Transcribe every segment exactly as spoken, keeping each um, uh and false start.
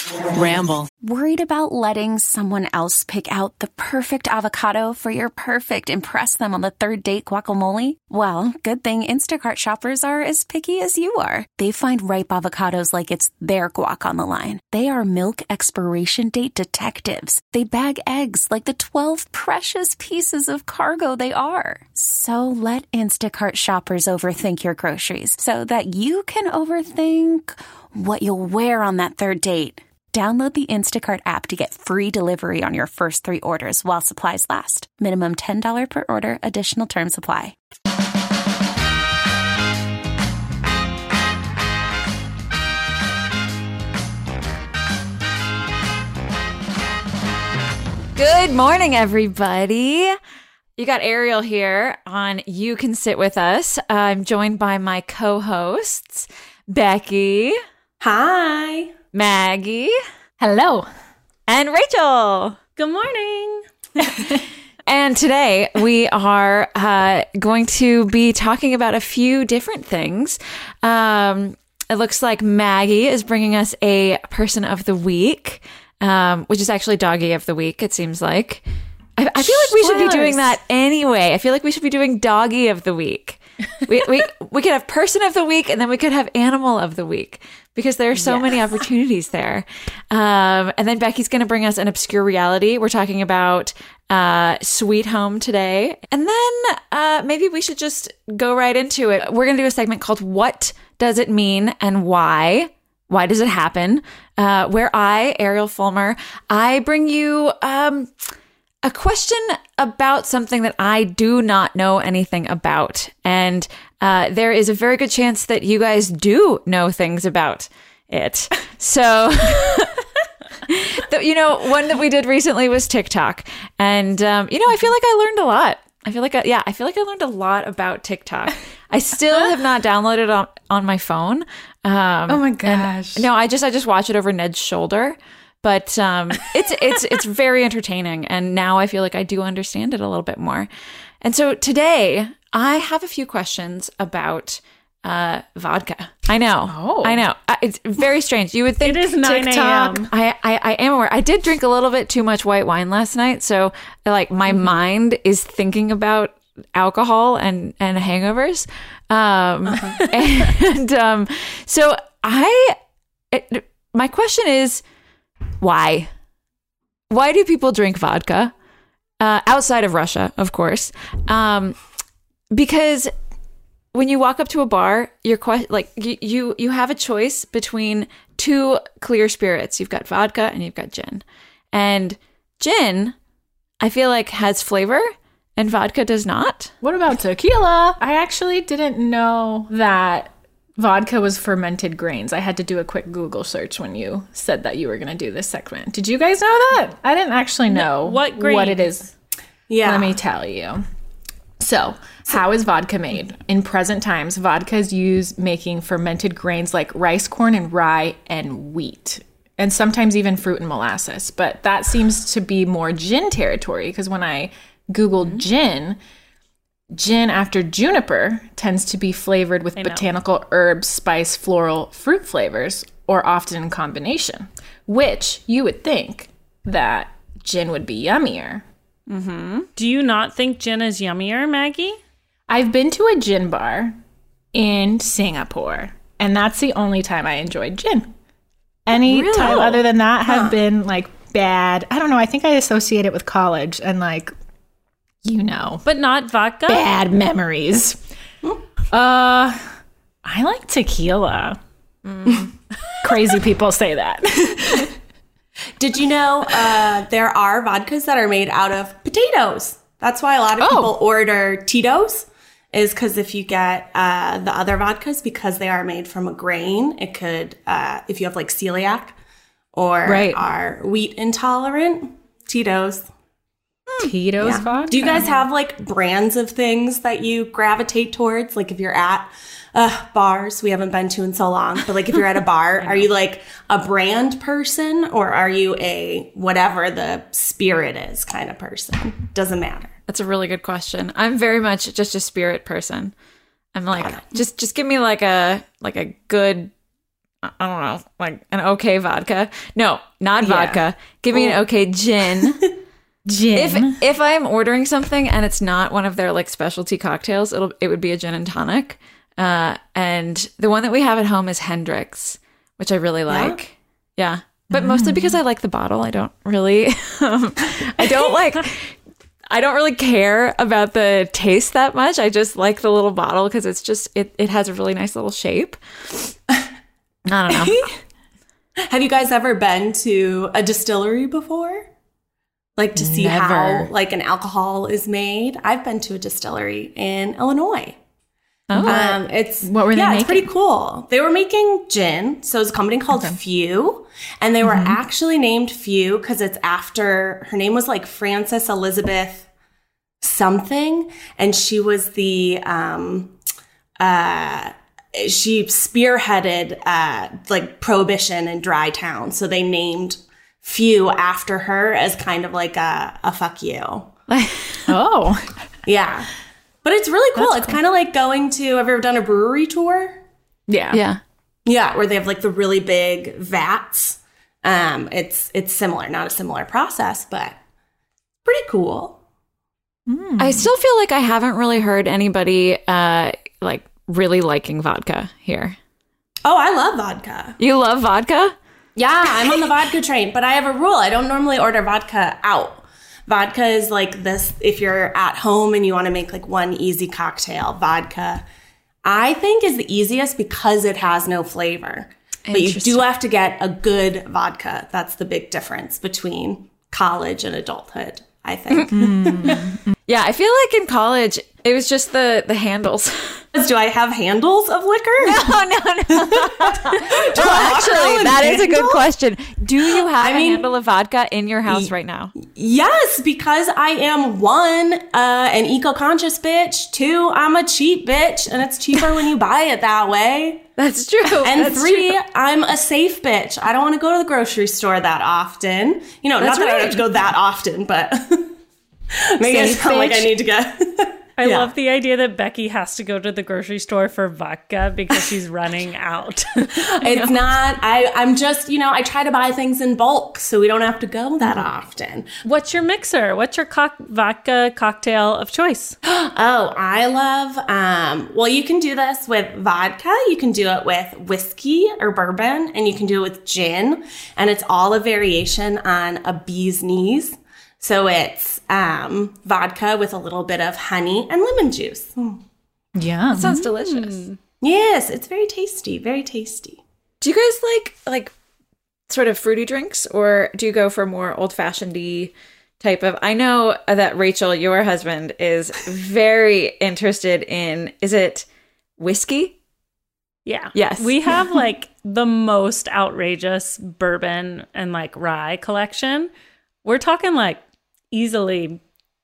Ramble. Worried about letting someone else pick out the perfect avocado for your perfect impress them on the third date guacamole? Well, good thing Instacart shoppers are as picky as you are. They find ripe avocados like it's their guac on the line. They are milk expiration date detectives. They bag eggs like the twelve precious pieces of cargo they are. So let Instacart shoppers overthink your groceries so that you can overthink what you'll wear on that third date. Download the Instacart app to get free delivery on your first three orders while supplies last. Minimum ten dollars per order. Additional terms apply. Good morning, everybody. You got Ariel here on You Can Sit With Us. I'm joined by my co-hosts, Becky. Hi. Maggie. Hello. And Rachel. Good morning. And today we are uh, going to be talking about a few different things. Um, it looks like Maggie is bringing us a person of the week, um, which is actually doggy of the week, it seems like. I, I feel like we should be doing that anyway. I feel like we should be doing doggy of the week. we, we we could have person of the week, and then we could have animal of the week, because there are so yes. many opportunities there. Um, and then Becky's going to bring us an obscure reality. We're talking about uh, Sweet Home today. And then uh, maybe we should just go right into it. We're going to do a segment called What Does It Mean and Why? Why does it happen? Uh, where I, Ariel Fulmer, I bring you um, a question about something that I do not know anything about. And uh, there is a very good chance that you guys do know things about it. So, the, you know, one that we did recently was TikTok. And, um, you know, I feel like I learned a lot. I feel like, I, yeah, I feel like I learned a lot about TikTok. I still have not downloaded it on, on my phone. Um, oh my gosh. No, I just, I just watch it over Ned's shoulder. But um, it's it's it's very entertaining, and now I feel like I do understand it a little bit more. And so today, I have a few questions about uh, vodka. I know, oh. I know, it's very strange. You would think it is nine a.m. I, I I am aware. I did drink a little bit too much white wine last night, so like my mm-hmm. mind is thinking about alcohol and and hangovers. Um, uh-huh. And um, so I, it, my question is, why? Why do people drink vodka? Uh, outside of Russia, of course. Um, because when you walk up to a bar, you're quite, like you, you you have a choice between two clear spirits. You've got vodka and you've got gin. And gin, I feel like, has flavor, and vodka does not. What about tequila? I actually didn't know that vodka was fermented grains. I had to do a quick Google search when you said that you were going to do this segment. Did you guys know that? I didn't actually know no, what, grain? what it is. Yeah. Let me tell you. So, how is vodka made? In present times, vodka is used making fermented grains like rice, corn, and rye, and wheat. And sometimes even fruit and molasses. But that seems to be more gin territory, because when I Googled mm-hmm. gin, gin after juniper tends to be flavored with botanical herbs, spice, floral, fruit flavors, or often in combination, which you would think that gin would be yummier. Mm-hmm. Do you not think gin is yummier, Maggie? I've been to a gin bar in Singapore, and that's the only time I enjoyed gin. Any really? time other than that have huh. been like bad. I don't know. I think I associate it with college and like, you know, but not vodka. Bad memories. Uh, I like tequila. Mm. Crazy people say that. Did you know uh, there are vodkas that are made out of potatoes? That's why a lot of people oh. order Tito's, is because if you get uh, the other vodkas, because they are made from a grain, it could, uh, if you have like celiac or right. are wheat intolerant, Tito's. Tito's yeah. vodka. Do you guys have like brands of things that you gravitate towards? Like if you're at uh, bars, we haven't been to in so long, but like if you're at a bar, are you like a brand person, or are you a whatever the spirit is kind of person? Doesn't matter. That's a really good question. I'm very much just a spirit person. I'm like, just just give me like a like a good I don't know, like an okay vodka. No, not vodka. Give me an okay gin. Gin. If if I'm ordering something and it's not one of their like specialty cocktails, it'll it would be a gin and tonic. Uh, and the one that we have at home is Hendrick's, which I really like. Yeah, but mm. mostly because I like the bottle. I don't really, um, I don't like, I don't really care about the taste that much. I just like the little bottle because it's just it it has a really nice little shape. I don't know. Have you guys ever been to a distillery before? Like to see Never. how like an alcohol is made? I've been to a distillery in Illinois. Oh. Um, it's What were they yeah, making? it's pretty cool. They were making gin, so it's a company called Okay. Few, and they were actually named Few because it's after her name was like Frances Elizabeth something, and she was the um, uh, she spearheaded uh, like prohibition in Dry Town, so they named Few after her as kind of like a a fuck you. Oh. Yeah. But it's really cool. It's kind of like going to, have you ever done a brewery tour? Yeah. Yeah. Yeah, where they have like the really big vats. Um, it's it's similar, not a similar process, but pretty cool. I still feel like I haven't really heard anybody uh, like really liking vodka here. Oh, I love vodka. You love vodka? Yeah, I'm on the vodka train, but I have a rule. I don't normally order vodka out. Vodka is like this, if you're at home and you want to make like one easy cocktail, vodka, I think is the easiest because it has no flavor. But you do have to get a good vodka. That's the big difference between college and adulthood, I think. Yeah, I feel like in college, it was just the, the handles. Do I have handles of liquor? Oh, no, no. Well, actually, that is a good question. Do you have I a mean- handle of vodka in your house right now? Yes, because I am one, uh, an eco-conscious bitch. Two, I'm a cheap bitch, and it's cheaper when you buy it that way. That's true. And That's three, true. I'm a safe bitch. I don't want to go to the grocery store that often. You know, That's not that I right. don't have to go that often, but maybe I Safe sound like I bitch. need to go. I Yeah. love the idea that Becky has to go to the grocery store for vodka because she's running out. It's not, I, I'm just, you know, I try to buy things in bulk so we don't have to go that often. What's your mixer? What's your cock- vodka cocktail of choice? Oh, I love, um, well, you can do this with vodka. You can do it with whiskey or bourbon, and you can do it with gin. And it's all a variation on a bee's knees. So it's um, vodka with a little bit of honey and lemon juice. Yeah. Sounds delicious. Yes, it's very tasty, very tasty. Do you guys like like sort of fruity drinks, or do you go for more old fashioned-y type of? I know that Rachel, your husband, is very interested in. Is it whiskey? Yeah. Yes. We have like the most outrageous bourbon and like rye collection. We're talking like easily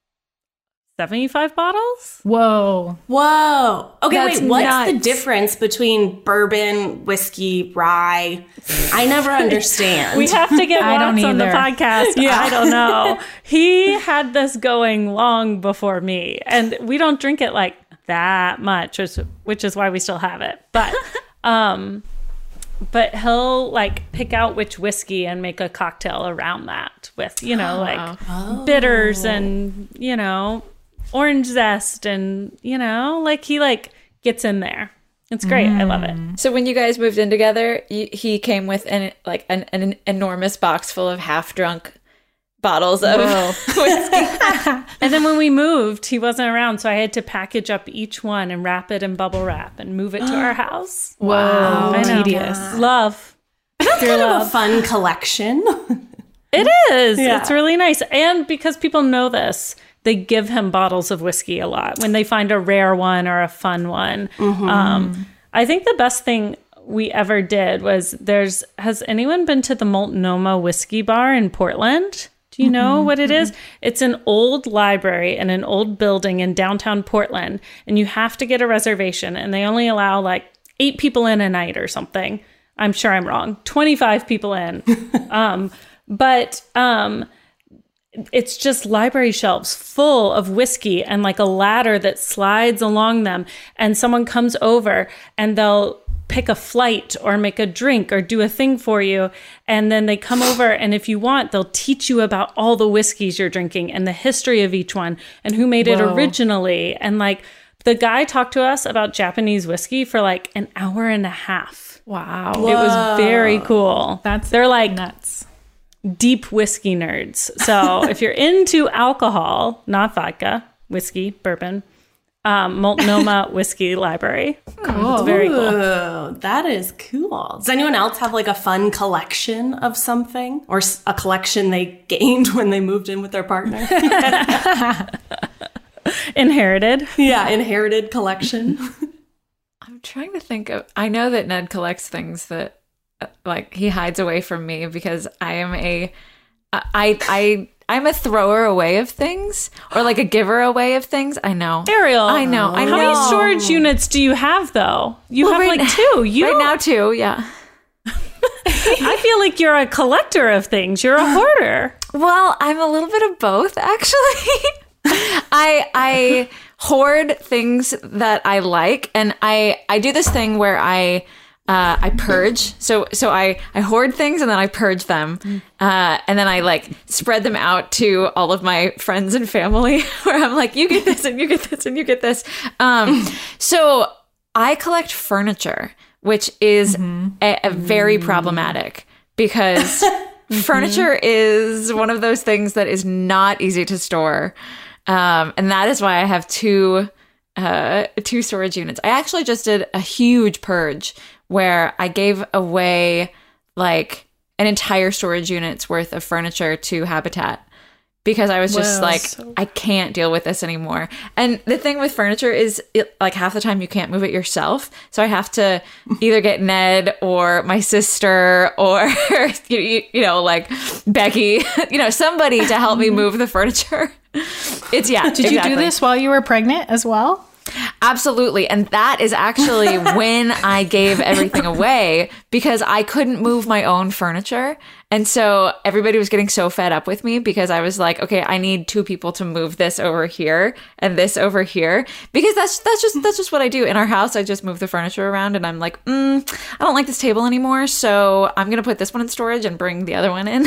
seventy-five bottles. Whoa. Whoa. Okay, That's wait, what's nuts. the difference between bourbon, whiskey, rye? I never understand. We have to get I don't Watts on the either. podcast. Yeah. I don't know. He had this going long before me, and we don't drink it like that much, which, which is why we still have it. But um, but he'll like pick out which whiskey and make a cocktail around that with, you know, like bitters and, you know, orange zest and, you know, like he like gets in there. It's great. I love it. So when you guys moved in together, you, he came with an like an, an enormous box full of half drunk bottles of whiskey. And then when we moved, he wasn't around, so I had to package up each one and wrap it in bubble wrap and move it to our house. Whoa. I know. Tedious. Love. Pure kind of a love. fun collection. It is. Yeah. It's really nice. And because people know this, they give him bottles of whiskey a lot when they find a rare one or a fun one. Um, I think the best thing we ever did was there's, has anyone been to the Multnomah Whiskey Bar in Portland? Do you know what it is? It's an old library in an old building in downtown Portland, and you have to get a reservation, and they only allow like eight people in a night or something. I'm sure I'm wrong. twenty-five people in. um, but um, it's just library shelves full of whiskey and like a ladder that slides along them, and someone comes over and they'll pick a flight or make a drink or do a thing for you. And then they come over, and if you want, they'll teach you about all the whiskeys you're drinking and the history of each one and who made it Whoa. originally. And like the guy talked to us about Japanese whiskey for like an hour and a half. Wow. It was very cool. That's They're like nuts. deep whiskey nerds. So if you're into alcohol, not vodka, whiskey, bourbon, um, Multnomah Whiskey Library. Cool. It's very cool. Ooh, that is cool. Does anyone else have like a fun collection of something, or s- a collection they gained when they moved in with their partner? Inherited. Yeah, inherited collection. I'm trying to think of. I know that Ned collects things that, uh, like, he hides away from me because I am a, I, I, I'm a thrower away of things, or like a giver away of things. I know, Ariel. I know. I know. How many storage units do you have, though? You Well, have right like n- two. You right don't- now too? Yeah. I feel like you're a collector of things. You're a hoarder. Well, I'm a little bit of both, actually. I I hoard things that I like, and I I do this thing where I uh, I purge. So so I I hoard things and then I purge them, uh, and then I like spread them out to all of my friends and family. Where I'm like, you get this and you get this and you get this. Um, so I collect furniture, which is a, a very problematic because furniture is one of those things that is not easy to store. Um, and that is why I have two uh, two storage units. I actually just did a huge purge where I gave away like an entire storage unit's worth of furniture to Habitat because I was just Wow. like, So- I can't deal with this anymore. And the thing with furniture is it, like half the time you can't move it yourself. So I have to either get Ned or my sister or, you, you, you know, like Becky, you know, somebody to help me move the furniture. It's yeah. Did you do this while you were pregnant as well? Absolutely. And that is actually when I gave everything away because I couldn't move my own furniture. And so everybody was getting so fed up with me because I was like, okay, I need two people to move this over here and this over here because that's that's just that's just what I do. In our house, I just move the furniture around and I'm like, mm, I don't like this table anymore. So I'm going to put this one in storage and bring the other one in.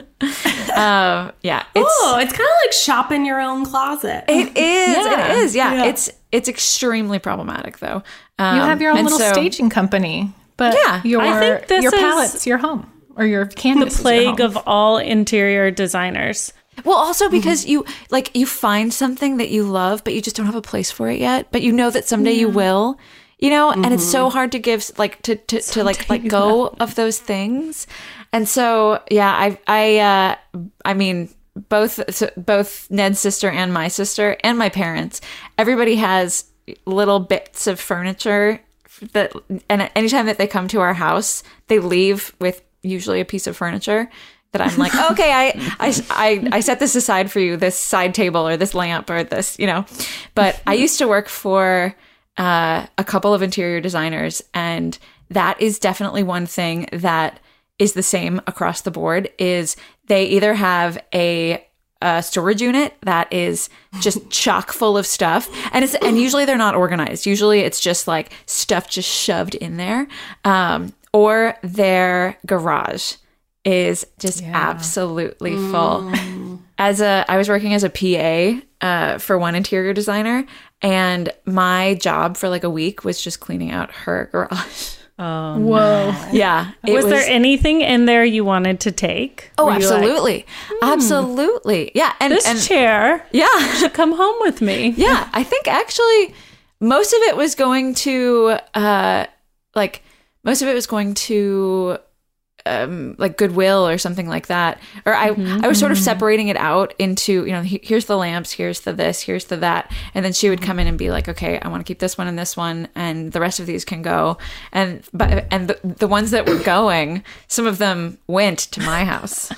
um, yeah. It's, Oh, it's kind of like shopping your own closet. It is. Yeah. It is. Yeah. Yeah. It's it's extremely problematic though. Um, You have your own and little so- staging company, but Yeah, your I think this your is palette's your home, or your The canvas is your plague home. of all interior designers. Well, also because you like you find something that you love, but you just don't have a place for it yet. But you know that someday you will. You know, and it's so hard to give like to to, to like let go of those things. And so yeah, I I uh, I mean. Both so both Ned's sister and my sister and my parents, everybody has little bits of furniture that, and anytime that they come to our house, they leave with usually a piece of furniture that I'm like, okay, I, I, I, I set this aside for you, this side table or this lamp or this, you know. But I used to work for uh, a couple of interior designers, and that is definitely one thing that is the same across the board is they either have a, a storage unit that is just chock full of stuff and it's and usually they're not organized. Usually it's just like stuff just shoved in there. Um, or their garage is just absolutely full. As a I was working as a P A uh, for one interior designer, and my job for like a week was just cleaning out her garage. Whoa. Yeah. it Was, there anything in there you wanted to take? Oh, Were you like, absolutely. Absolutely. Yeah. And, this and chair yeah. should come home with me. Yeah. I think actually most of it was going to, uh, like, most of it was going to, um, like Goodwill or something like that. Or I, I was sort of separating it out into, you know, he- here's the lamps, here's the this, here's the that. And then she would come in and be like, okay, I want to keep this one and this one, and the rest of these can go. And, but, and the, the ones that were going, some of them went to my house.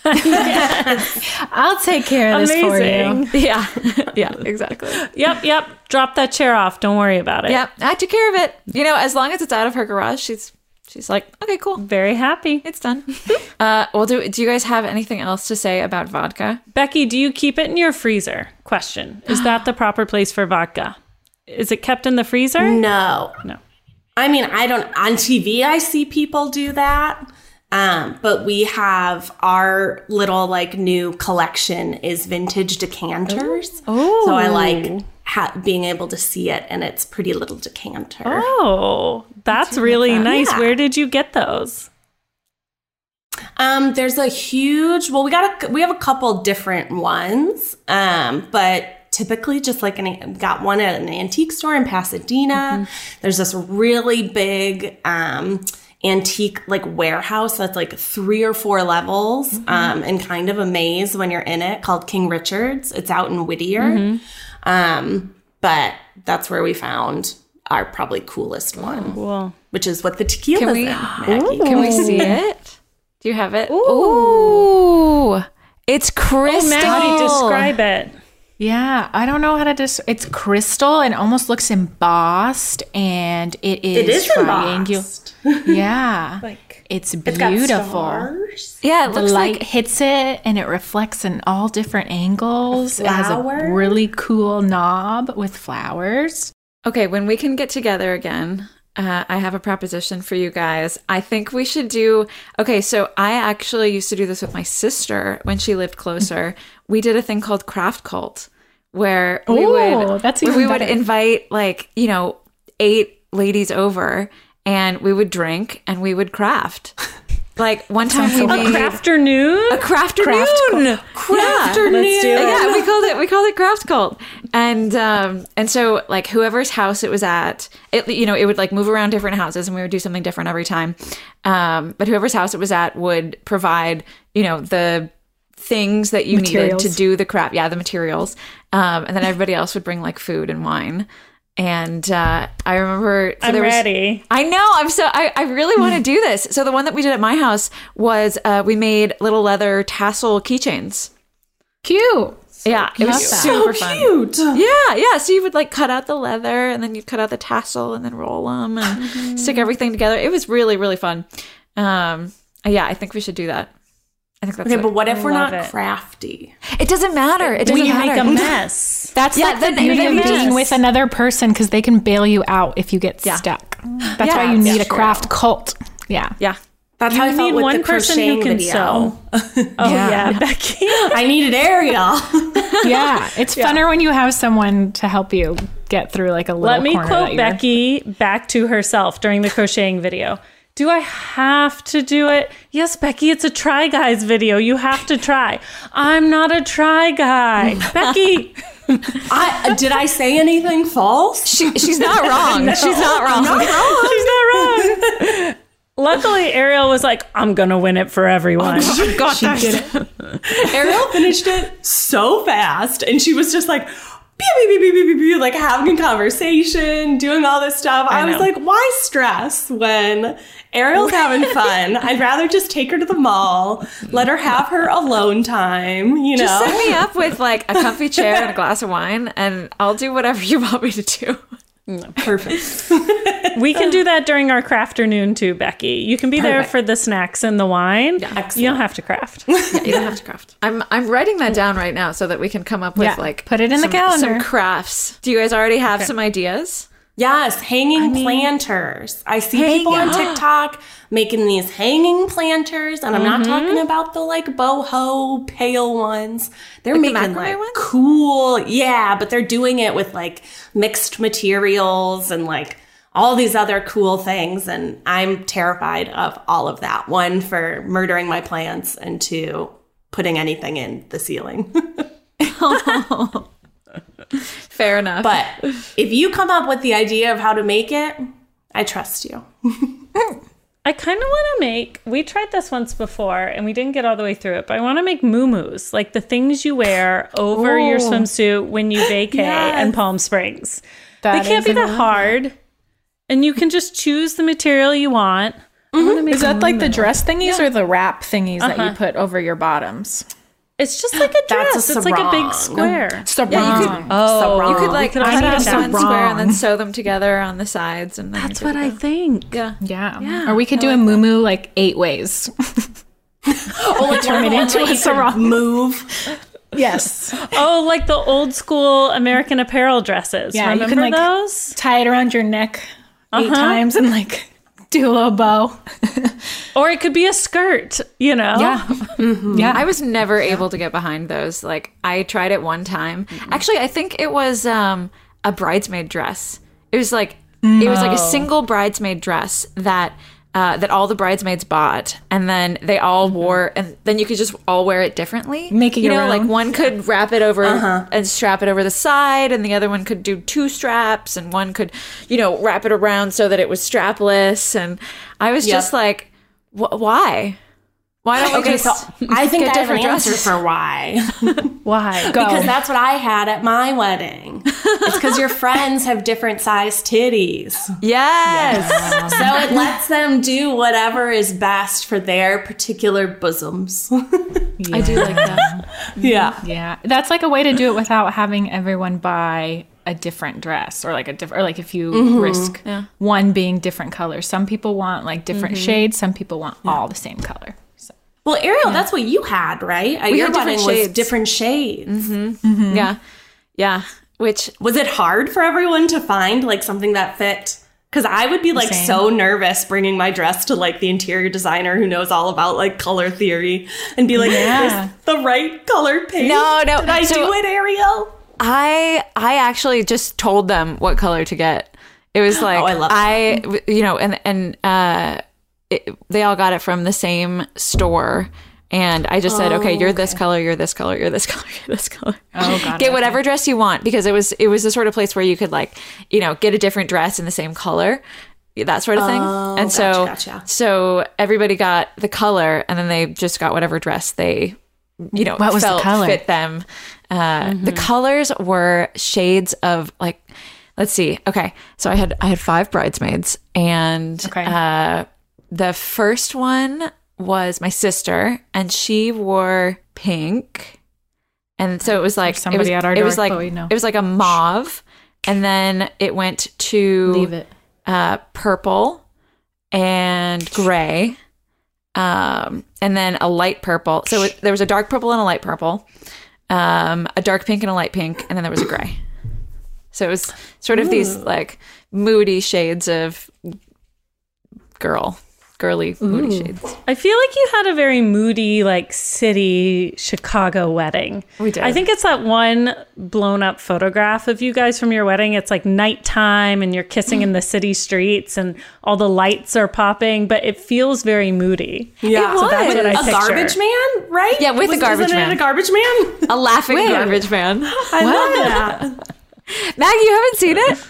I'll take care of this for you. Amazing. Yeah. Yeah, exactly. Yep, yep. Drop that chair off. Don't worry about it. Yeah, I took care of it. You know, as long as it's out of her garage, she's she's like, okay, cool, Very happy. it's done. uh, well, do do you guys have anything else to say about vodka? Becky, do you keep it in your freezer? Question. Is that the proper place for vodka? Is it kept in the freezer? No. No. I mean, I don't, on T V, I see people do that. Um, but we have our little like new collection is vintage decanters. Oh. So I like ha- being able to see it, and it's pretty little decanter. Oh, that's really nice. Yeah. Where did you get those? Um, there's a huge, well, we got a, we have a couple different ones. Um, but typically just like an, got one at an antique store in Pasadena. Mm-hmm. There's this really big, um, antique like warehouse that's like three or four levels, mm-hmm. um, and kind of a maze when you're in it, called King Richard's. It's out in Whittier. Mm-hmm. Um, but that's where we found our probably coolest one, cool. which is what the tequila's Can we, in, Maggie. Can we see it? Do you have it? Ooh. Ooh. It's crystal. Oh, Maggie, describe it. Yeah, I don't know how to describe. It's crystal and almost looks embossed, and it is, It is triangular. embossed. Yeah, Like it's it's got beautiful. stars. Yeah, it The looks light like hits it, and it reflects in all different angles. It has a flower. really cool knob with flowers. Okay, when we can get together again, uh, I have a proposition for you guys. I think we should do. Okay, so I actually used to do this with my sister when she lived closer. We did a thing called Craft Cult, where we Ooh, would that's where even we would better. invite like you know eight ladies over, and we would drink and we would craft. Like one time we A made crafternoon? a crafternoon. Craft Crafternoon. Let's do it. Yeah, we called it we called it craft cult. And um and so like whoever's house it was at, it you know, it would like move around different houses, and we would do something different every time. Um but whoever's house it was at would provide, you know, the things that you Materials. needed to do the craft. Yeah, the materials. Um and then everybody else would bring like food and wine. And uh, I remember so I'm there was- ready. I know. I'm so. I, I really want to do this. So the one that we did at my house was uh, we made little leather tassel keychains. Cute. Yeah, it was Love that. super So fun. cute. Yeah, yeah. So you would like cut out the leather, and then you'd cut out the tassel, and then roll them and Mm-hmm. stick everything together. It was really, really fun. Um, yeah, I think we should do that. I think that's Okay, what- but what if we're love not it. crafty? it doesn't matter. It doesn't We matter. make a mess. That's Yeah, like the then- beauty then of we being just- with another person, because they can bail you out if you get Yeah. stuck. That's Yeah, why you need that's a craft cult. Yeah. Yeah. That's You how I felt need with one the person who crocheting can video. sew. Oh, Yeah. yeah, Becky. I needed Ariel. Yeah. It's funner when you have someone to help you get through like a little Let me corner that quote you're- Becky back to herself during the crocheting video. Do I have to do it? Yes, Becky, it's a Try Guys video. You have to try. I'm not a Try Guy. Becky. I, did I say anything false? She, she's not wrong. She's not wrong. She's not wrong. Luckily, Ariel was like, I'm going to win it for everyone. God, She did it. Ariel finished it so fast, and she was just like, beep, beep, beep, beep, beep, beep, like having a conversation, doing all this stuff. I, I was know. like, why stress when Ariel's having fun? I'd rather just take her to the mall, let her have her alone time, you know? Just set me up with like a comfy chair and a glass of wine, and I'll do whatever you want me to do. Perfect. We can do that during our crafternoon too, Becky. You can be there Perfect. for the snacks and the wine. Excellent. You don't have to craft. Yeah, you don't have to craft. I'm I'm writing that down right now so that we can come up with Yeah, like put it in the some, calendar. some crafts. Do you guys already have some ideas? Yes, hanging planters. I see people on Hanging- TikTok making these hanging planters, and I'm not talking about the like boho pale ones. They're Like the making macrame like ones? cool, yeah, but they're doing it with like mixed materials and like all these other cool things, and I'm terrified of all of that. One, for murdering my plants, and two, putting anything in the ceiling. Fair enough. But if you come up with the idea of how to make it, I trust you. I kind of want to make, we tried this once before and we didn't get all the way through it, but I want to make muumuus, like the things you wear over your swimsuit when you vacay Yes. in Palm Springs. That they can't is be that a- hard. And you can just choose the material you want. I wanna make Is a that like the muumuu. dress thingies or the wrap thingies that Uh-huh. you put over your bottoms? It's just like a That's dress. a it's like a big sarong. sure. Sarong. yeah, you could Oh, you could like could cut also out do that. one square and then Sarong. sew them together on the sides, and then That's you're what good I to go. think. Yeah. Yeah. Yeah, Or we could I do like a that. muumuu like eight ways. Oh, like Turn it one into that a you could sarong. Move. Yes. Oh, like the old school American Apparel dresses. Yeah, you Remember can, like, those? Tie it around your neck eight times and like do a little bow. Or it could be a skirt, you know? Yeah. Mm-hmm. Yeah. I was never able to get behind those. Like, I tried it one time. Actually, I think it was um, a bridesmaid dress. It was like it was like a single bridesmaid dress that uh, that all the bridesmaids bought, and then they all wore, and then you could just all wear it differently. Make it you your know, own. like one could wrap it over and strap it over the side, and the other one could do two straps, and one could, you know, wrap it around so that it was strapless. And I was Yep. just like, wh- why? Why don't we Okay, just so I think get I have an different answer dresses? for why. Why? Go. Because that's what I had at my wedding. It's because your friends have different size titties. Yes. So it lets them do whatever is best for their particular bosoms. I do like that. Yeah. Yeah, that's like a way to do it without having everyone buy a different dress or like a different, or like if you risk one being different colors. Some people want like different shades. Some people want all the same color. So. Well, Ariel, that's what you had, right? At We your had different wedding was shades. different shades. Yeah. Yeah. Which Was it hard for everyone to find like something that fit? Because I would be like Same. so nervous bringing my dress to like the interior designer who knows all about like color theory and be like, Yeah. is this the right color pink? No, no. Did I So- do it, Ariel? I I actually just told them what color to get. It was like I love I you know and and uh it, they all got it from the same store. And I just said, okay, you're this color, you're this color, you're this color, you're this color. Oh, got Get it. whatever dress you want, because it was it was the sort of place where you could like, you know, get a different dress in the same color, that sort of thing. Oh, and so gotcha, gotcha. so everybody got the color, and then they just got whatever dress they, you know, What was the felt color? fit them. Uh, The colors were shades of like, let's see. Okay, so I had I had five bridesmaids, and Okay. uh, the first one was my sister, and she wore pink, and so it was like somebody it was, at our it was door, like Chloe, no. it was like a mauve, and then it went to Leave it. uh, purple and gray, um, and then a light purple. So it, there was a dark purple and a light purple, um, a dark pink and a light pink, and then there was a gray. So it was sort of these like moody shades of girl, girly moody shades. I feel like you had a very moody, like city Chicago wedding. We did. I think it's that one blown up photograph of you guys from your wedding. It's like nighttime and you're kissing in the city streets and all the lights are popping, but it feels very moody. Yeah. It So that's was. what I A picture. garbage man, right? Yeah, with the garbage isn't man. It a garbage man? A laughing garbage man. I love that. Maggie, you haven't seen it?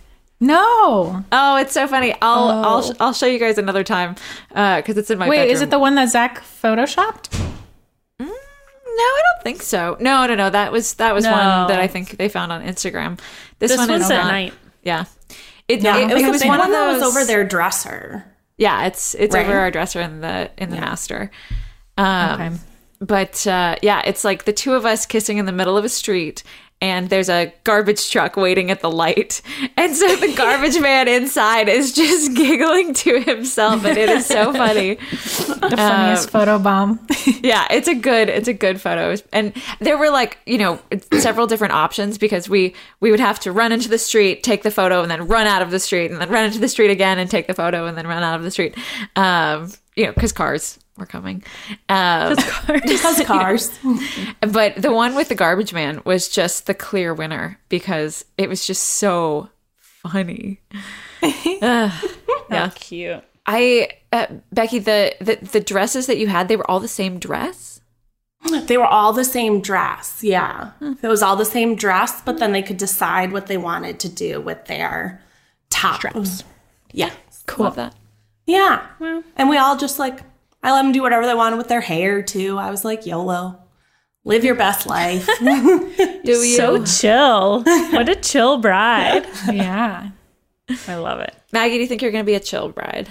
No. Oh, it's so funny. I'll I'll I'll show you guys another time because it's in my Wait, bedroom. is it the one that Zach photoshopped? No, I don't think so. No, no, no. That was that was No. one that I think they found on Instagram. This, This one one's is at not. night. Yeah, it, Yeah, it, it, it was was the one one of that those was over their dresser. Yeah, it's it's Right. over our dresser in the in the master. Um, Okay. But uh, yeah, it's like the two of us kissing in the middle of a street, and there's a garbage truck waiting at the light. And so the garbage man inside is just giggling to himself, and it is so funny. The funniest photo bomb. Yeah, it's a good it's a good photo. And there were like, you know, several different options because we we would have to run into the street, take the photo, and then run out of the street, and then run into the street again and take the photo, and then run out of the street. Um, you know, because cars were coming. Um, Because cars. but the one with the garbage man was just the clear winner because it was just so funny. Uh, yeah. Cute. I uh, Becky, the, the the dresses that you had, they were all the same dress? They were all the same dress. Yeah. It was all the same dress, but then they could decide what they wanted to do with their top. Straps. Yeah. Cool. Love that. Yeah. And we all just like, I let them do whatever they wanted with their hair too. I was like, YOLO. Live your best life. Do you? So chill. What a chill bride. Yeah. I love it. Maggie, do you think you're going to be a chill bride?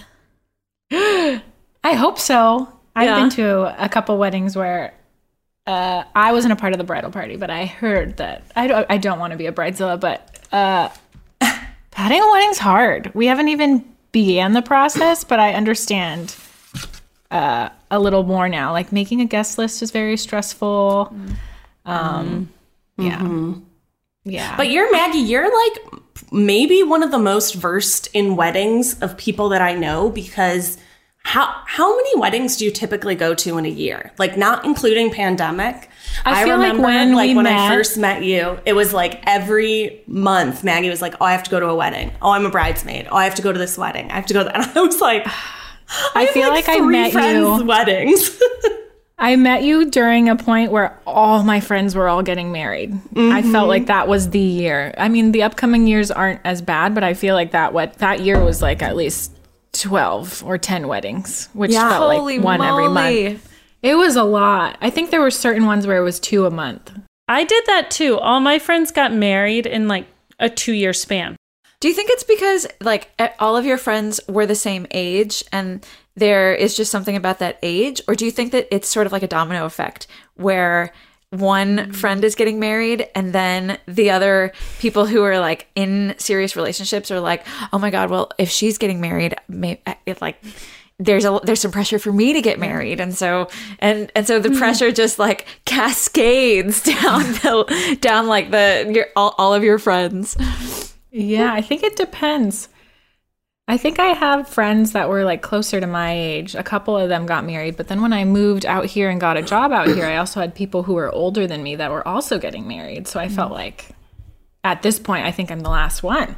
I hope so. I've Yeah. been to a couple weddings where uh, I wasn't a part of the bridal party, but I heard that I don't, I don't want to be a bridezilla, but uh, planning a wedding's hard. We haven't even began the process, but I understand uh, a little more now. Like making a guest list is very stressful. Um, yeah. Yeah. But you're Maggie, you're like maybe one of the most versed in weddings of people that I know, because how how many weddings do you typically go to in a year? Like, not including pandemic. I, I feel remember like when, like we when met, I first met you, it was like every month Maggie was like, oh, I have to go to a wedding. Oh, I'm a bridesmaid. Oh, I have to go to this wedding. I have to go to that. And I was like, I, I feel like, like I met friends' you. weddings. I met you during a point where all my friends were all getting married. Mm-hmm. I felt like that was the year. I mean, the upcoming years aren't as bad, but I feel like that what that year was like at least twelve or ten weddings, which Yeah. felt Holy like one moly. every month. It was a lot. I think there were certain ones where it was two a month. I did that too. All my friends got married in like a two-year span. Do you think it's because like e- all of your friends were the same age and there is just something about that age? Or do you think that it's sort of like a domino effect where one friend is getting married and then the other people who are like in serious relationships are like, oh my God, well, if she's getting married, maybe it like there's a there's some pressure for me to get married, and so and and so the pressure just like cascades down the down like the your all, all of your friends. Yeah, I think it depends. I think I have friends that were like closer to my age. A couple of them got married, but then when I moved out here and got a job out here, I also had people who were older than me that were also getting married. So I felt like at this point, I think I'm the last one.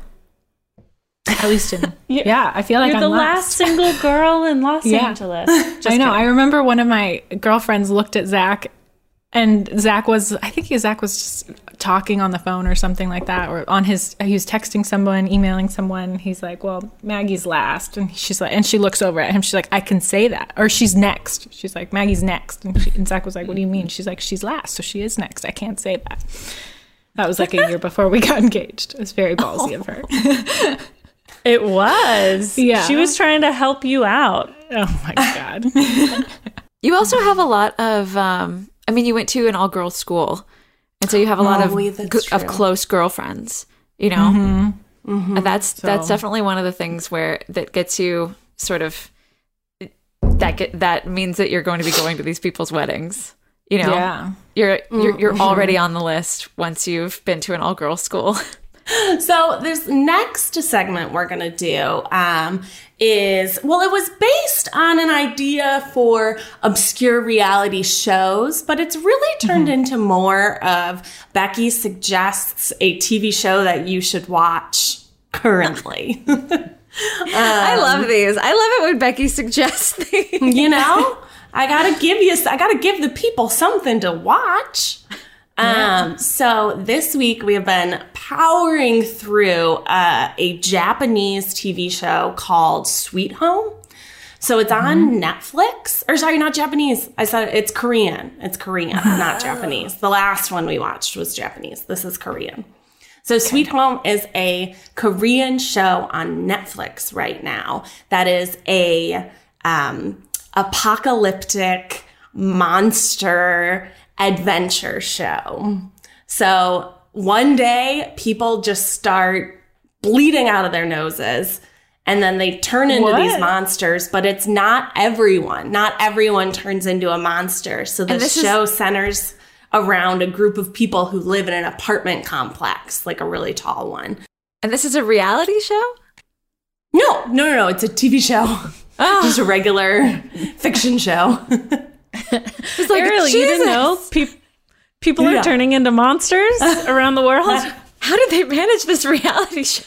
At least in, yeah, I feel like You're I'm the last. last single girl in Los Yeah. Angeles. Just I know. kidding. I remember one of my girlfriends looked at Zach, and Zach was, I think he, Zach was just talking on the phone or something like that, or on his, he was texting someone, emailing someone. He's like, well, Maggie's last. And she's like, and she looks over at him. She's like, I can say that. Or she's next. She's like, Maggie's next. And, she, and Zach was like, what do you mean? She's like, she's last. So she is next. I can't say that. That was like a year before we got engaged. It was very ballsy of her. It was. Yeah. She was trying to help you out. Oh my God. You also have a lot of, um, I mean, you went to an all-girls school, and so you have a lot Oh, of that's g- of true. close girlfriends, you know? Mm-hmm. Mm-hmm. And that's So- that's definitely one of the things where that gets you sort of, that get, that means that you're going to be going to these people's weddings, you know? Yeah. You're, you're, you're already on the list once you've been to an all-girls school. So this next segment we're going to do um, is, well, it was based on an idea for obscure reality shows, but it's really turned mm-hmm. into more of Becky suggests a T V show that you should watch currently. um, I love these. I love it when Becky suggests things. You know, I got to give you, I got to give the people something to watch. Um, so this week we have been powering through uh, a Japanese T V show called Sweet Home. So it's on mm-hmm. Netflix, or sorry, not Japanese. I said it's Korean. It's Korean, not Japanese. The last one we watched was Japanese. This is Korean. So okay. Sweet Home is a Korean show on Netflix right now that is a um, apocalyptic monster adventure show. So one day people just start bleeding out of their noses and then they turn into what? these monsters, but it's not everyone. Not everyone turns into a monster. So the show is- centers around a group of people who live in an apartment complex, like a really tall one. And this is a reality show? No, no, no, no. It's a T V show. Oh. Just a regular fiction show. It's like, Ariel, you didn't know Pe- people Yeah. are turning into monsters around the world? How did they manage this reality show?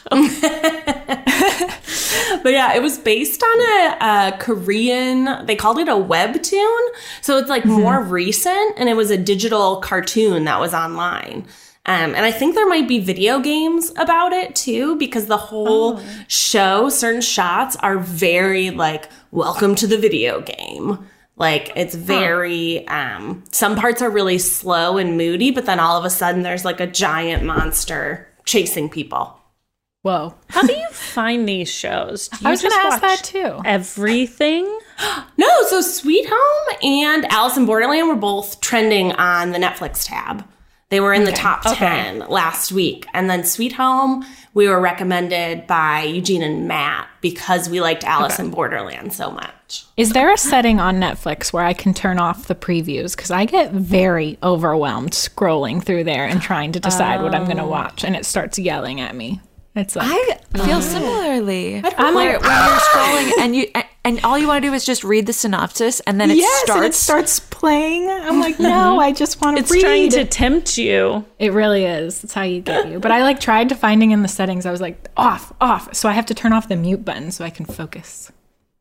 But yeah, it was based on a, a Korean, they called it a webtoon. So it's like mm-hmm. more recent, and it was a digital cartoon that was online. Um, and I think there might be video games about it too, because the whole oh. show, certain shots are very like, welcome to the video game. Like, it's very, um, some parts are really slow and moody, but then all of a sudden there's like a giant monster chasing people. Whoa. How do you find these shows? Do you I was going to ask watch that too. Everything? No, so Sweet Home and Alice in Borderland were both trending on the Netflix tab. They were in okay. the top ten okay. last week. And then Sweet Home, we were recommended by Eugene and Matt because we liked Alice okay. in Borderland so much. Is there a setting on Netflix where I can turn off the previews? Because I get very overwhelmed scrolling through there and trying to decide um, what I'm going to watch, and it starts yelling at me. It's like I feel similarly. I'm where, like, when you're scrolling and you and all you want to do is just read the synopsis and then it yes, starts. and it starts playing. I'm like, no, I just want to It's read. trying to tempt you. It really is. It's how you get you. But I like tried to finding in the settings. I was like, off, off. So I have to turn off the mute button so I can focus.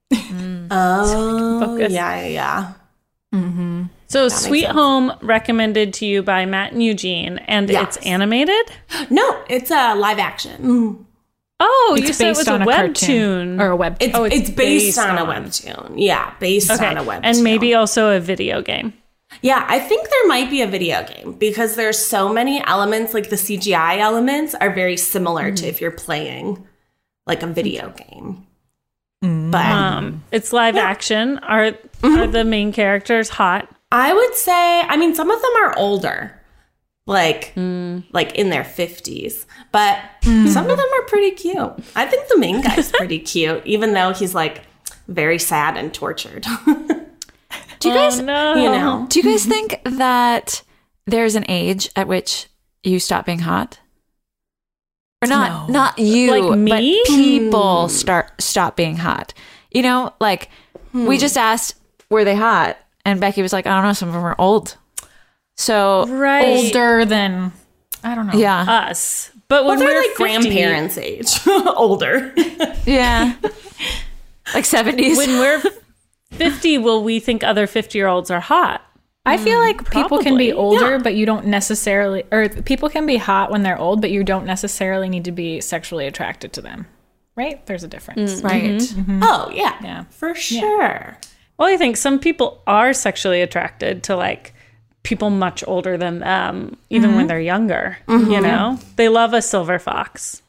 Oh, Focus. yeah, yeah, yeah. So Sweet sense. Home recommended to you by Matt and Eugene, and Yes. it's animated? No, it's a live action. Oh, It's you said it based was on a a cartoon. webtoon. Or a web. It's, Oh, it's, it's based, based on, on- a webtoon. Yeah, based Okay. on a webtoon. And maybe also a video game. Yeah, I think there might be a video game because there's so many elements, like the C G I elements are very similar to if you're playing like a video game. But Um, it's live action. Are are the main characters hot? I would say, I mean, some of them are older, like like in their fifties, but some of them are pretty cute. I think the main guy's pretty cute, even though he's like very sad and tortured. Do you guys Oh, no. You know, do you guys think that there's an age at which you stop being hot? Or not not you, Like me? but people start stop being hot. You know, like we just asked were they hot? And Becky was like, I don't know, some of them are old. So Right. older than, I don't know. yeah. Us. But well, when they're we're like fifty, grandparents' age, older. Yeah. Like seventies. when we're fifty, will we think other fifty-year-olds are hot? I feel like people can be probably. older, Yeah. but you don't necessarily, or people can be hot when they're old, but you don't necessarily need to be sexually attracted to them. Right? There's a difference. Right. Oh, yeah, Yeah. for sure. Well, I think some people are sexually attracted to like people much older than them, even when they're younger. You know, they love a silver fox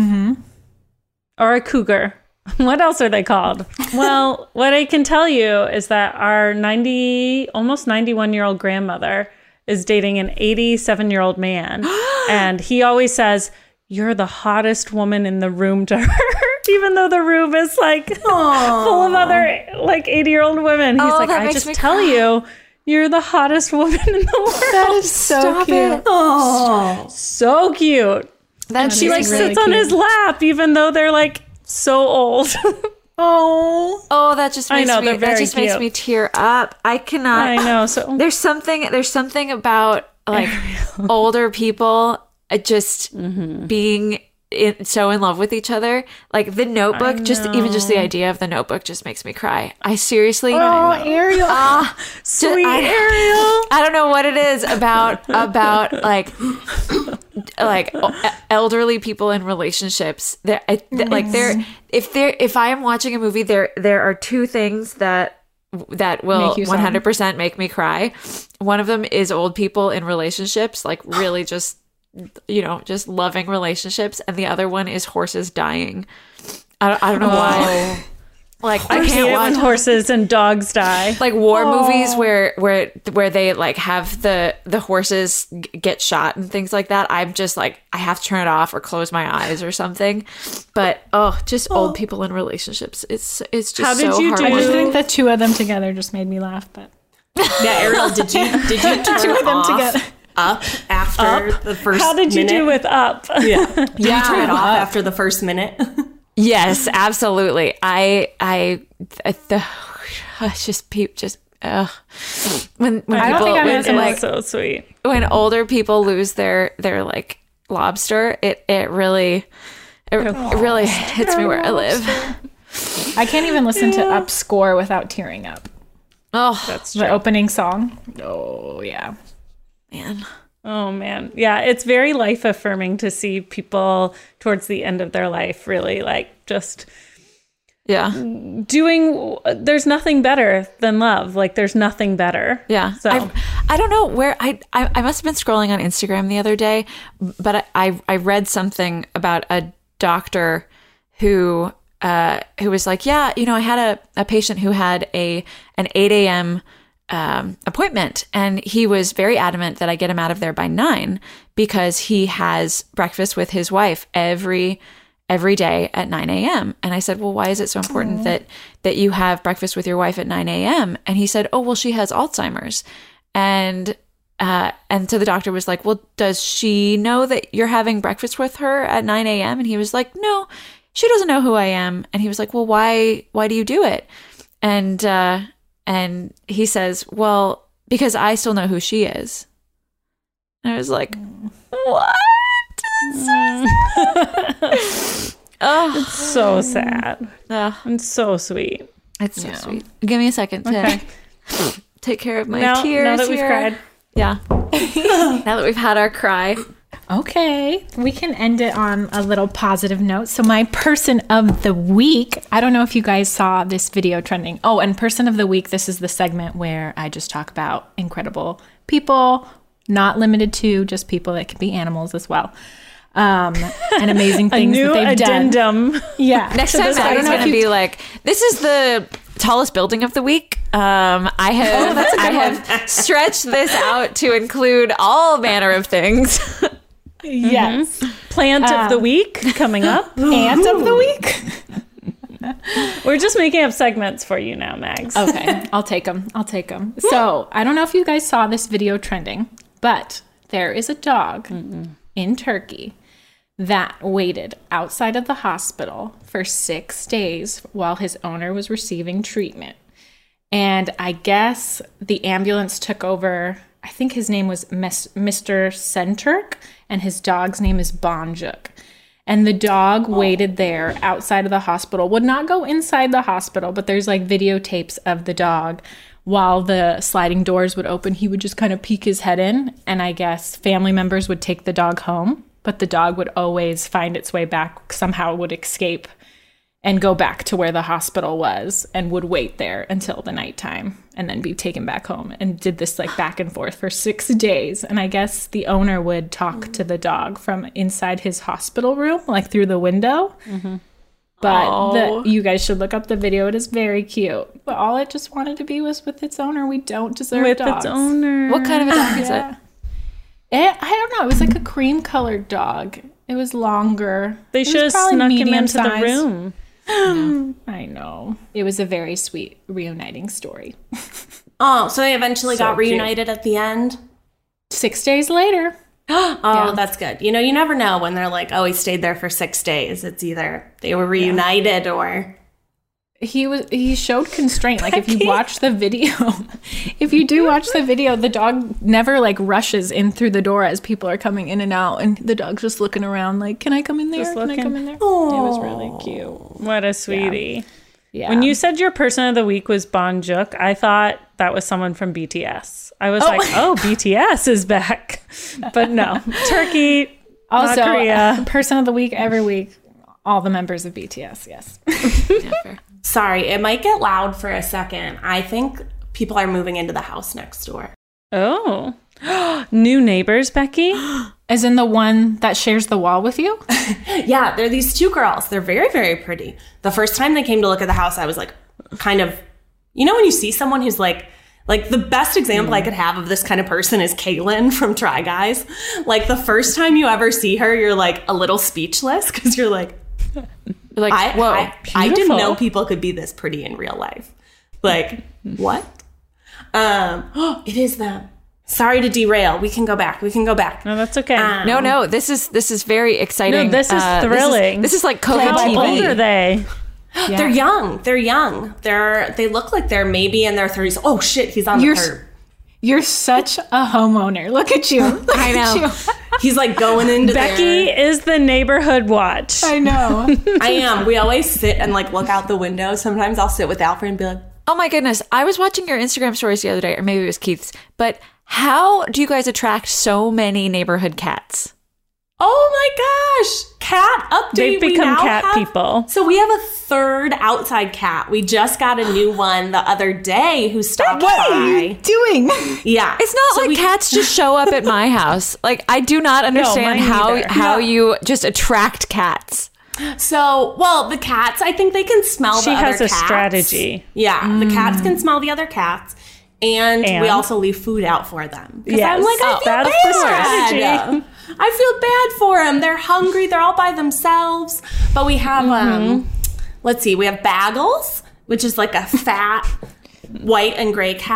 or a cougar. What else are they called? Well, what I can tell you is that our ninety, almost ninety-one year old grandmother is dating an eighty-seven year old man, and he always says, "You're the hottest woman in the room" to her. Even though the room is like full of other like eighty year old women. He's Oh, like, that I makes just me tell cry. you, you're the hottest woman in the world. That is so Stop cute. it. Oh, So cute. That She is like really sits on cute. his lap, even though they're like so old. Oh. Oh, that just I makes know, me they're that very just makes cute. me tear up. I cannot I know. So There's something there's something about like older people uh, just being in, so in love with each other. Like the Notebook, just even just the idea of the Notebook just makes me cry. I seriously Oh, Ariel. ah, sweet I- Ariel. I don't know what it is about about like like o- elderly people in relationships. There, like there, if there, if I am watching a movie, there there are two things that that will Make you sob. one hundred percent make me cry. One of them is old people in relationships, like really just you know just loving relationships, and the other one is horses dying. I don't, I don't know why. Like I I can't can't watch when horses and dogs die. like war movies where where where they like have the the horses g- get shot and things like that. I'm just like I have to turn it off or close my eyes or something. But oh, just old people in relationships. It's it's just How did so you do- I just heartbreaking. think the two of them together just made me laugh, but yeah, Ariel, did you did you turn two of them off together. up after the first? How did you minute? do with Up? Yeah, did you turn it off after the first minute? Yes, absolutely. I I I- the it's just peep just ugh. when when I don't people think I'm when, as, It's like so sweet. when older people lose their their like lobster, it it really it, it really hits me where I live. I can't even listen to Up Score without tearing up. Oh, That's The true. opening song. Oh, yeah. man. Oh man. Yeah, it's very life affirming to see people towards the end of their life really like just Yeah. doing there's nothing better than love. Like there's nothing better. Yeah. So I've, I don't know where I, I I must have been scrolling on Instagram the other day, but I I, I read something about a doctor who uh who was like, yeah, you know, I had a, a patient who had a an eight a.m. Um, appointment, and he was very adamant that I get him out of there by nine because he has breakfast with his wife every every day at nine a.m. And I said, well, why is it so important that that you have breakfast with your wife at nine a.m.? And he said, oh, well, she has Alzheimer's. And uh, and so the doctor was like, well, does she know that you're having breakfast with her at nine a.m.? And he was like, no, she doesn't know who I am. And he was like, well, why, why do you do it? And, uh, and he says, well, because I still know who she is. And I was like, what? Oh, It's so sad oh, and so sweet. it's so Yeah. sweet. Give me a second to Okay. take care of my Now, tears. now that we've here. cried. Yeah. Now that we've had our cry. Okay, we can end it on a little positive note. So my person of the week, I don't know if you guys saw this video trending. Oh, and person of the week, this is the segment where I just talk about incredible people, not limited to just people that can be animals as well. Um, and amazing A things new that they've addendum. done. Yeah. Next So time, this- I don't Maggie's know if going to you- be like, this is the tallest building of the week. Um, I have, I have stretched this out to include all manner of things. Yes. Plant of the week coming up. Ant of the week. We're just making up segments for you now, Mags. Okay, I'll take them. I'll take them. So I don't know if you guys saw this video trending, but there is a dog Mm-mm. in Turkey that waited outside of the hospital for six days while his owner was receiving treatment. And I guess the ambulance took over. I think his name was Mister Centurk, and his dog's name is Bonjuk. And the dog waited there outside of the hospital, would not go inside the hospital, but there's like videotapes of the dog. While the sliding doors would open, he would just kind of peek his head in. And I guess family members would take the dog home, but the dog would always find its way back, somehow would escape and go back to where the hospital was and would wait there until the nighttime and then be taken back home, and did this like back and forth for six days. And I guess the owner would talk to the dog from inside his hospital room, like through the window. Mm-hmm. But the, you guys should look up the video. It is very cute. But all it just wanted to be was with its owner. We don't deserve With dogs. its owner. What kind of a dog is it? Yeah. It, I don't know. It was like a cream colored dog. It was longer. They It was should have probably snuck him medium into the size. room. I know. It was a very sweet reuniting story. Oh, so they eventually So got cute. reunited at the end? Six days later. Oh, that's good. You know, you never know when they're like, oh, he stayed there for six days. It's either they were reunited or... He was he showed constraint. Like if you watch the video, if you do watch the video, the dog never like rushes in through the door as people are coming in and out, and the dog's just looking around like, can I come in there? Just Can I looking. come in there? It was really cute. What a sweetie. Yeah. When you said your person of the week was Bonjuk, I thought that was someone from B T S. I was like, oh, B T S is back. But no, Turkey, also not Korea. person of the week every week, all the members of B T S, yes. Yeah, fair. Sorry, it might get loud for a second. I think people are moving into the house next door. Oh, new neighbors, Becky. As in the one that shares the wall with you? Yeah, they're these two girls. They're very, very pretty. The first time they came to look at the house, I was like, kind of, you know, when you see someone who's like, like the best example I could have of this kind of person is Caitlin from Try Guys. Like the first time you ever see her, you're like a little speechless because you're like, Like, I, whoa. I, I didn't beautiful. know people could be this pretty in real life. Like, what? Um, oh, it is them. Sorry to derail. We can go back. We can go back. No, that's okay. Um, no, no, this is this is very exciting. No, this is Uh, thrilling. This is, this is like COVID How T V. old are they? Yeah. They're young. They're young. They're they look like they're maybe in their thirties. Oh shit, he's on You're the s- curb. You're such a homeowner. Look at you. Look I at know. you. He's like going into Becky their- is the neighborhood watch. I know. I am. We always sit and like look out the window. Sometimes I'll sit with Alfred and be like, Oh my goodness. I was watching your Instagram stories the other day, or maybe it was Keith's, but how do you guys attract so many neighborhood cats? oh my gosh, cat update. They've We become now cat have- people. So we have a third outside cat. We just got a new one the other day who stopped by. Doing? It's Yeah. not So like we- cats just show up at my house. Like, I do not understand mine how either. how No. you just attract cats. So, well, the cats, I think they can smell She the other has a cats. strategy. Yeah, the cats can smell the other cats. And, And? we also leave food out for them. Because Yes. I'm like, I Oh, feel that's bad. the strategy. I feel bad for them. They're hungry. They're all by themselves. But we have, um, let's see, we have Baggles, which is like a fat white and gray cat.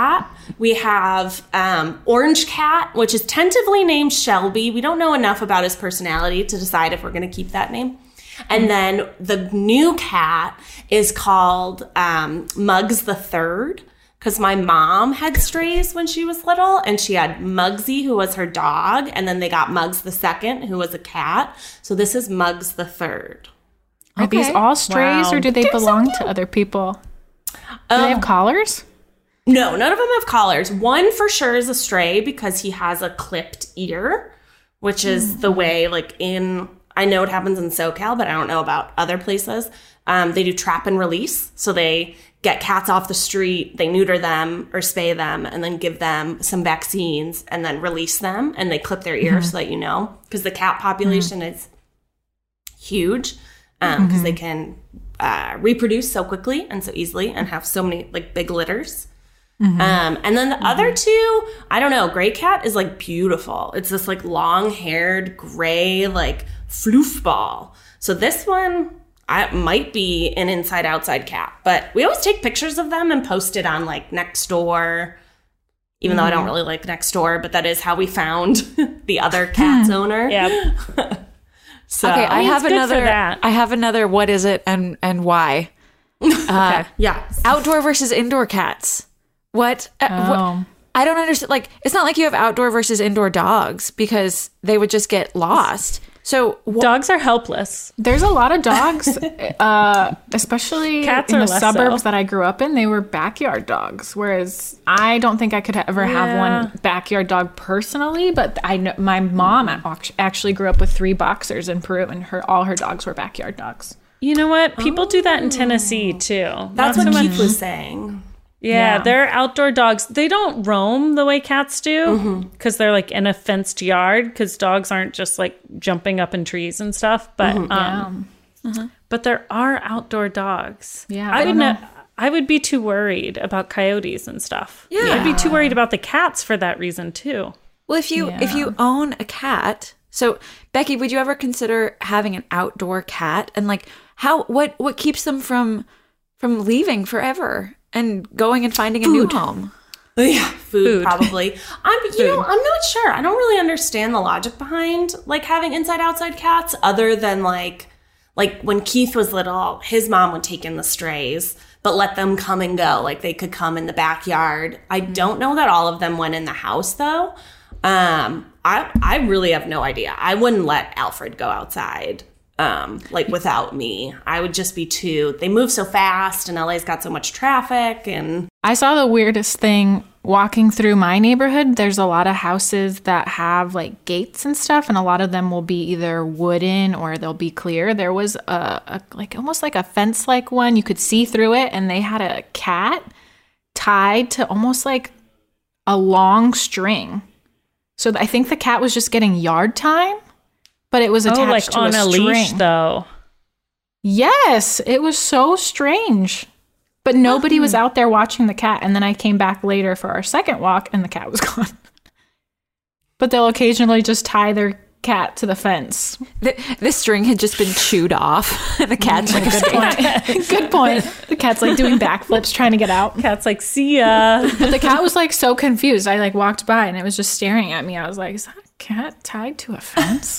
We have um, Orange Cat, which is tentatively named Shelby. We don't know enough about his personality to decide if we're going to keep that name. And then the new cat is called um, Muggs the Third, because my mom had strays when she was little, and she had Muggsy, who was her dog, and then they got Muggs the Second, who was a cat. So this is Muggs the Third. Are Okay. these all strays, Wow. or do they They're so belong cute. to other people? Do Um, they have collars? No, none of them have collars. One for sure is a stray because he has a clipped ear, which is the way, like in, I know it happens in SoCal, but I don't know about other places. Um, they do trap and release. So they get cats off the street, they neuter them or spay them, and then give them some vaccines and then release them. And they clip their ear so that you know, because the cat population is huge because um, they can uh, reproduce so quickly and so easily and have so many like big litters. Mm-hmm. Um, and then the mm-hmm. other two, I don't know, Gray Cat is like beautiful. It's this like long haired gray, like floof ball. So this one I might be an inside outside cat, but we always take pictures of them and post it on like Nextdoor, even mm-hmm. though I don't really like Nextdoor, but that is how we found the other cat's owner. Yeah. So Okay, I it's have good for another. that. I have another. What is it and and why? Uh, yeah. Outdoor versus indoor cats. What? Uh, what? Oh. I don't understand. Like, it's not like you have outdoor versus indoor dogs because they would just get lost. So wh- Dogs are helpless. There's a lot of dogs, uh, especially Cats in are the less suburbs so. that I grew up in. They were backyard dogs, whereas I don't think I could ever have Yeah. one backyard dog personally. But I know my mom act- actually grew up with three boxers in Peru, and her all her dogs were backyard dogs. You know what? People do that in Tennessee too. That's Not what so Keith much- was saying. Yeah, Yeah. they're outdoor dogs. They don't roam the way cats do because they're like in a fenced yard because dogs aren't just like jumping up in trees and stuff. But um, but there are outdoor dogs. Yeah, I I would don't not. know. I would be too worried about coyotes and stuff. Yeah. I'd be too worried about the cats for that reason too. well, if you if you own a cat, so Becky, would you ever consider having an outdoor cat? And like, how what what keeps them from from leaving forever and going and finding a new home? Yeah, food, Food. probably. I'm, you know, I'm not sure. I don't really understand the logic behind like having inside outside cats, other than like, like when Keith was little, his mom would take in the strays, but let them come and go. Like they could come in the backyard. I don't know that all of them went in the house though. Um, I I really have no idea. I wouldn't let Alfred go outside. Um, like without me, I would just be too, they move so fast and L A's got so much traffic and I saw the weirdest thing walking through my neighborhood. There's a lot of houses that have like gates and stuff, and a lot of them will be either wooden or they'll be clear. There was a, a like almost like a fence like one. You could see through it, and they had a cat tied to almost like a long string. So I think the cat was just getting yard time, but it was attached Oh, like to on a, a string. leash though. Yes, it was so strange. But nobody was out there watching the cat. And then I came back later for our second walk and the cat was gone. But they'll occasionally just tie their cat to the fence. The, the string had just been chewed off. The cat's like, Good point. Good point. The cat's like doing backflips trying to get out. Cat's like, see ya. But the cat was like so confused. I like walked by and it was just staring at me. I was like, is that a cat tied to a fence?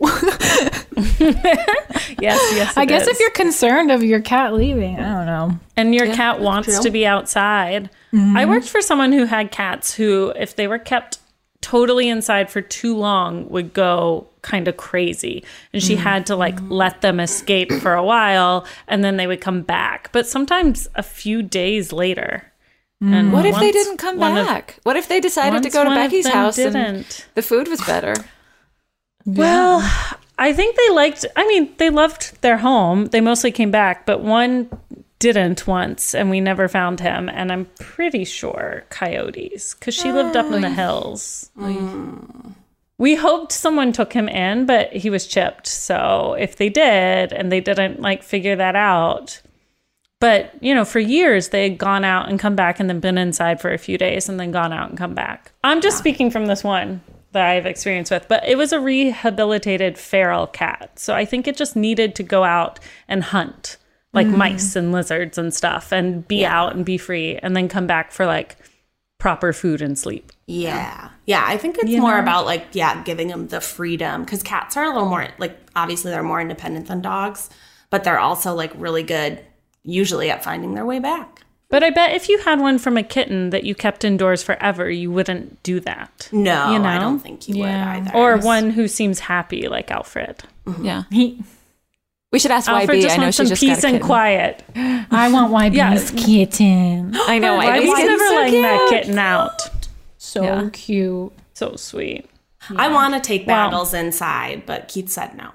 Yes, yes. I it guess is. if you're concerned of your cat leaving, I don't know. And your cat wants to be outside. I worked for someone who had cats who, if they were kept totally inside for too long, would go kind of crazy. And she had to like let them escape for a while and then they would come back. But sometimes a few days later. And what if they once didn't come one of- back? What if they decided to once go to one of Becky's them house and didn't. the food was better? Well, I think they liked, I mean, they loved their home. They mostly came back, but one didn't once, and we never found him. And I'm pretty sure coyotes, because she lived up in the hills. We hoped someone took him in, but he was chipped. So if they did, and they didn't like figure that out, but you know, for years they had gone out and come back and then been inside for a few days and then gone out and come back. I'm just speaking from this one that I have experience with, but it was a rehabilitated feral cat. So I think it just needed to go out and hunt like mice and lizards and stuff and be out and be free and then come back for like proper food and sleep. Yeah. Yeah, I think it's You more know? about like, yeah, giving them the freedom because cats are a little more like, obviously they're more independent than dogs, but they're also like really good usually at finding their way back. But I bet if you had one from a kitten that you kept indoors forever, you wouldn't do that. No, You know? I don't think you Yeah. would either. Or one who seems happy like Alfred. Yeah. He, We should ask Alfred Y B. just I know wants she some just peace got a and kitten. quiet. I want Y B's Yeah. kitten. I know. Why Y he's B's never so letting that cute. kitten out. So Yeah. cute. So sweet. I want to take Wow. Bagels inside, but Keith said no.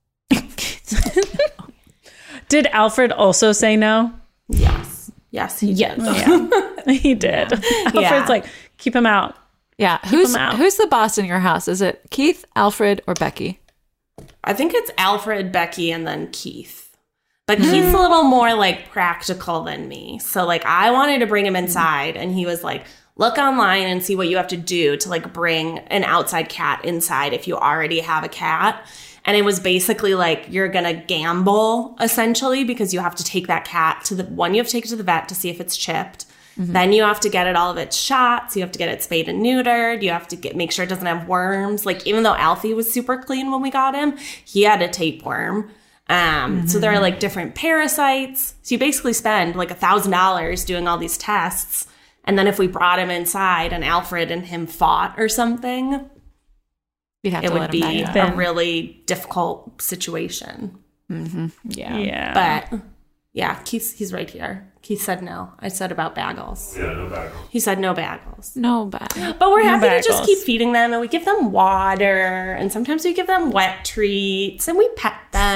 Did Alfred also say no? Yes. Yes, he Yes. did. Yeah, he did. Alfred's like, keep him out. Yeah. Who's them out. who's the boss in your house? Is it Keith, Alfred, or Becky? I think it's Alfred, Becky, and then Keith. But Keith's a little more like practical than me. So like I wanted to bring him inside and he was like, look online and see what you have to do to like bring an outside cat inside if you already have a cat. And it was basically like you're going to gamble essentially because you have to take that cat to the one, you have to take it to the vet to see if it's chipped. Mm-hmm. Then you have to get it all of its shots. You have to get it spayed and neutered. You have to get make sure it doesn't have worms. Like even though Alfie was super clean when we got him, he had a tapeworm. Um, mm-hmm. So there are like different parasites. So you basically spend like a thousand dollars doing all these tests. And then if we brought him inside and Alfred and him fought or something, You'd have it to would let him be back a out. really difficult situation. Yeah. Yeah. But yeah, Keith, he's right here. Keith said no. I said about bagels. Yeah, no bagels. He said no bagels. No bad. But we're happy to just bagels. keep feeding them and we give them water and sometimes we give them wet treats and we pet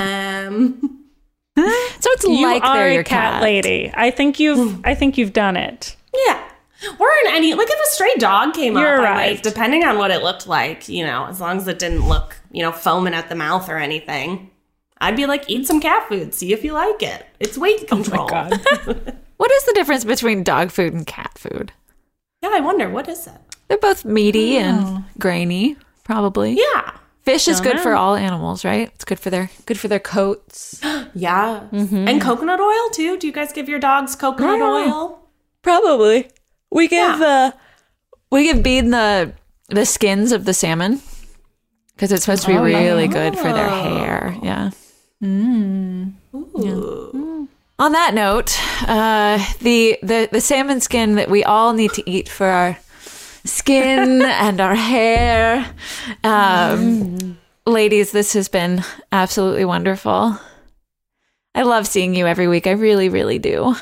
them. So it's You like are they're a your cat, cat. lady. I think you've I think you've done it. Yeah. Or in any, like if a stray dog came You're up, I right. might, depending on what it looked like, you know, as long as it didn't look, you know, foaming at the mouth or anything, I'd be like, eat some cat food, see if you like it. It's weight control. God. What is the difference between dog food and cat food? Yeah, I wonder, what is it? They're both meaty and grainy, probably. Yeah. Fish is Don't good for know. all animals, right? It's good for their good for their coats. Yeah. And coconut oil too. Do you guys give your dogs coconut Yeah. oil? Probably. We give Yeah. uh we give Bean the the skins of the salmon because it's supposed to be Oh, yeah. really good for their hair. Yeah. Ooh. On that note, uh, the, the the salmon skin that we all need to eat for our skin and our hair. Um, ladies, this has been absolutely wonderful. I love seeing you every week. I really, really do.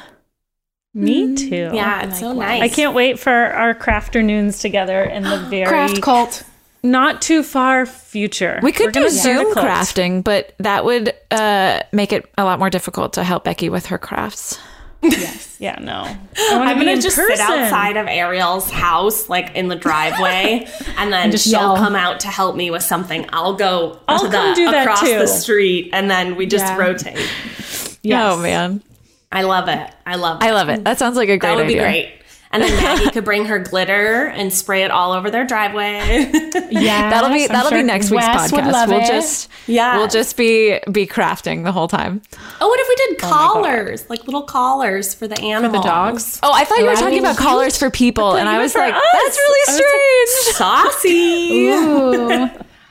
Me too. Yeah, it's so nice. I can't wait for our crafternoons together in the very Craft cult. not too far future. We could We're do gonna start a Zoom cult. crafting, but that would uh, make it a lot more difficult to help Becky with her crafts. Yeah, no. I want I'm to be gonna in just person. sit outside of Ariel's house, like in the driveway, and then just she'll yell. come out to help me with something. I'll go I'll to come the, do that across too. the street, and then we just Yeah. rotate. Yes. Oh, man. I love it. I love it. I love it. That sounds like a great That would be idea. great. And then Maggie could bring her glitter and spray it all over their driveway. Yeah. That'll be that'll be next week's Wes would podcast. love We'll it. just Yeah. we'll just be be crafting the whole time. Oh, what if we did collars, like little collars for the animals? the dogs. Oh, I thought you were talking about Cute. collars for people, and I was for like, us. that's really strange. Saucy. Ooh.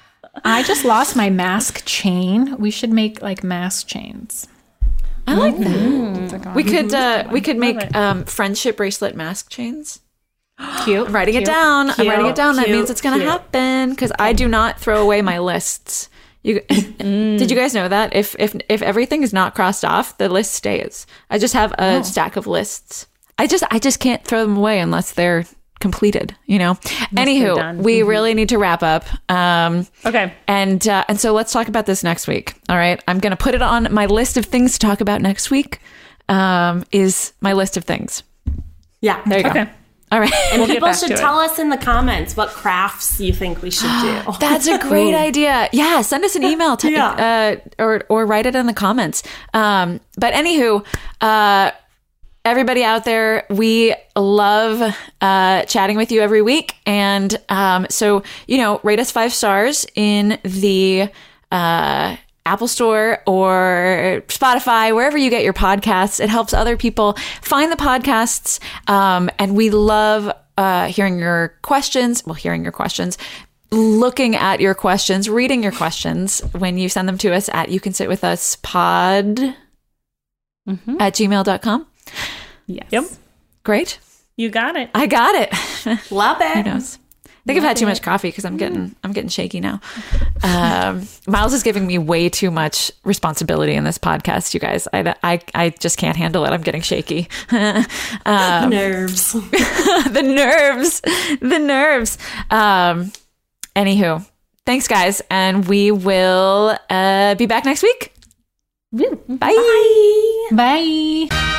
I just lost my mask chain. We should make like mask chains. I like that. It's like We could uh, we could make it. um, friendship bracelet mask chains. cute. I'm writing it Cute. down. I'm writing it down. That cute, means it's going to cute. happen because I do not throw away my lists. You did you guys know that if if if everything is not crossed off, the list stays. I just have a stack of lists. I just I just can't throw them away unless they're completed. You know. Anywho, done. we really need to wrap up. Um, Okay. and uh, and so let's talk about this next week. All right, I'm going to put it on my list of things to talk about next week. Um, is my list of things. Yeah. There you go. Okay. All right. And get people back should to it. tell us in the comments what crafts you think we should do. That's a great idea. Yeah, send us an email to, Yeah. uh, or or write it in the comments. Um, but anywho, uh, everybody out there, we love uh, chatting with you every week, and um, so you know, rate us five stars in the uh, Apple Store or Spotify, wherever you get your podcasts. It helps other people find the podcasts, um, and we love uh, hearing your questions. Well, hearing your questions. Looking at your questions, reading your questions when you send them to us at you can sit with us pod mm-hmm. at gmail dot com. Yes. Yep. Great. You got it. I got it. Love it. Who knows? I think Love I've had too it. much coffee because I'm getting mm. I'm getting shaky now. Um, Miles is giving me way too much responsibility in this podcast, you guys. I, I, I just can't handle it. I'm getting shaky. um, nerves. the nerves. The nerves. Um, Anywho, thanks, guys. And we will uh, be back next week. Woo. Bye. Bye. Bye.